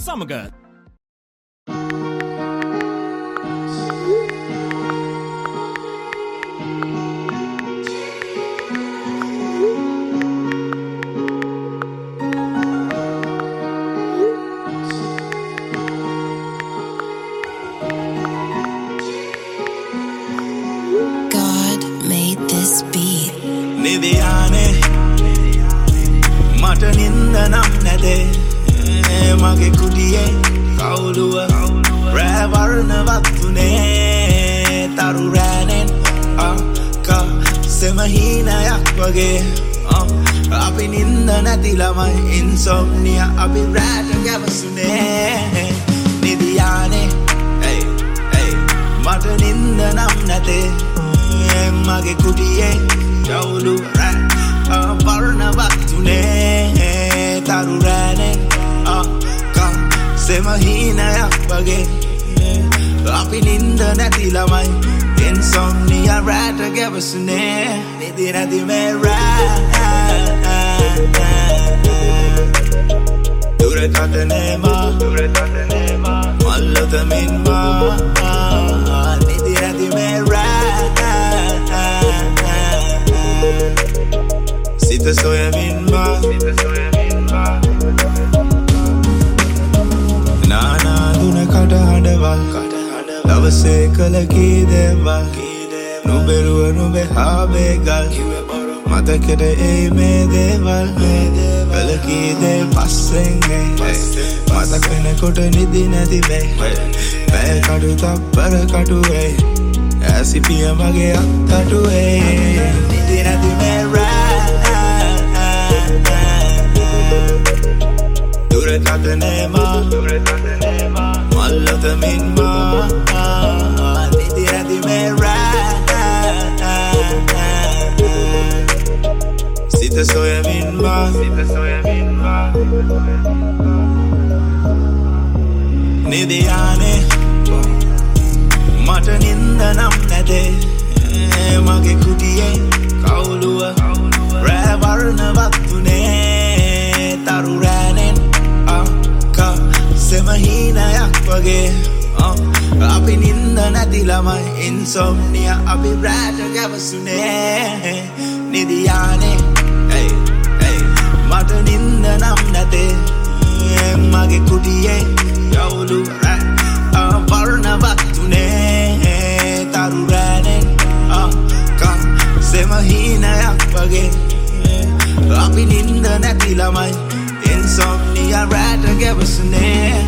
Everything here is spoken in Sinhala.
සමග නිදියානේ මට නින්ද නම් නැතේ මගේ කුටියේ කවුළුව රෑ වර්ණවත් වුණේ තරු රෑනෙන් අක්කා සෙමහීනයක් වගේ අපි නින්ද නැති ළමයි ඉන්සොම්නියා අපි රෑට ගැවසුනේ නිදියානේ මට නින්ද නම් නැතේ මගේ කුටියේ කවුළු වර්ණවත් වුණේ තරු රෑනෙන් අක්කා සෙමහීනයක් වගේ අපි නින්ද නැති ළමයි ඉන්සොම්නියා රෑට ගැවසුනේ නිදි නැති මේ රෑ දුරකථනේ මා මල්ලතමින් මා නිදි නැති මේ රෑ සිත සොයමින් මා නානා දුන කට හඬවල් දවසේ කළ කී දේවල් නුබෙරුව නුබේ හාබේ ගල් මතකෙට එයි මේ දේවල් කළ කී දේ පස්සෙන් මතක වෙනකොට නිදි නැති වෙයි පැය කඩු තප්පර කටුවේ ඇසිපිය මගේ අත්තටුවේ නිදි නැති මේ දුරකථනේ මා මල්ලතමින් මා නිදි නැති මේ සිත සොයමින් මා නිදියානේ මට නින්ද නම් නැතේ මගේ කුටියේ කවුළුව රෑ වර්ණවත් වුණේ තරු රෑනෙන් අක්කා සෙමහීනයක් වගේ අපි නින්ද නැති ළමයි ඉන්සොම්නියා අපි රෑට ගැවසුනේ නිදියානේ මට නින්ද නම් නැතේ මගේ කුටියේ කවුළු වර්ණවත් වුණේ තරු රෑනෙන් අක්කා සෙමහීනයක් වගේ අපි නින්ද නැති ළමයි ඉන්සොම්නියා රෑට ගැවසුනේ